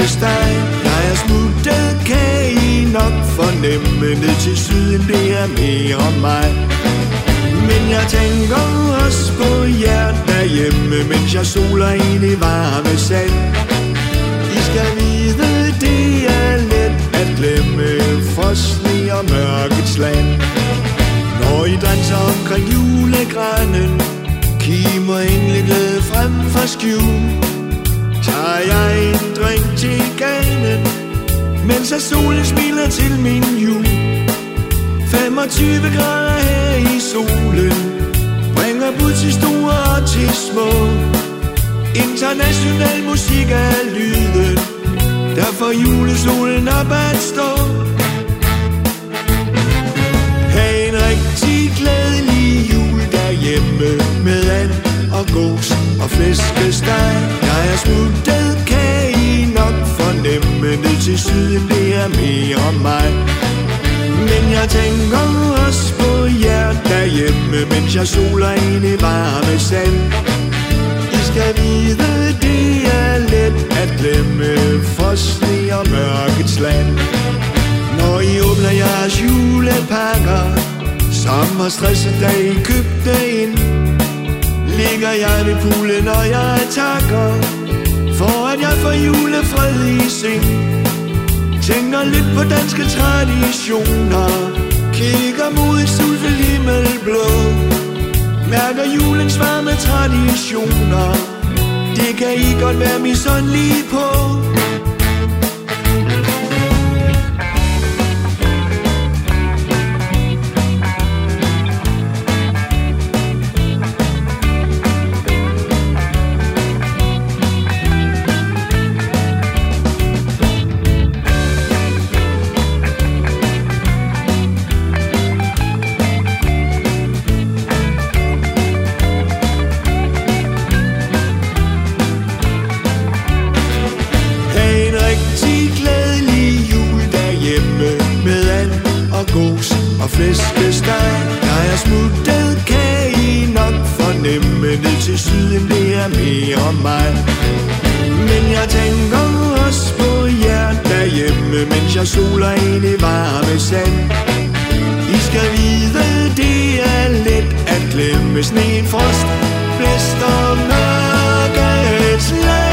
flæskesteg. Jeg er smuttet, kan I nok fornemme. Ned til syden, det er mere mig. Men jeg tænker også på jer derhjemme, mens jeg soler ind i varme sand. I skal vide, det er let at glemme frosten og mørkets land. Når I danser omkring julegranen, kimer engleglæde frem fra skjul, tager jeg en drink til ganen, mens solen smiler til min jul. 25 grader her i solen bringer bud til store og til små. International musik er lyden, der får julesolen op at stå. Ha' en rigtig glædelig jul derhjemme med and og gås og flæskesteg. Jeg er smuttet, kan I nok fornemme. Ned til syden, det er mere mig. Men jeg tænker også på jer derhjemme, mens jeg soler ind i varme sand. I skal vide, det er let at glemme frosten og mørkets land. Når I åbner jeres julepakker, som var stresset, da I købte ind, ligger jeg ved poolen, og jeg takker for, at jeg får julefred i seng. Tænker lidt på danske traditioner, kigger mod et solfyldt himmelblå, mærker julens varme traditioner. Det kan I godt være misundelige på. Og flæskesteg. Jeg er smuttet, kan I nok fornemme. Ned til syden, det er mere mig. Men jeg tænker også på jer derhjemme, mens jeg soler ind i varme sand. I skal vide, det er let at glemme. Sne, frost, blæst og mørkets land.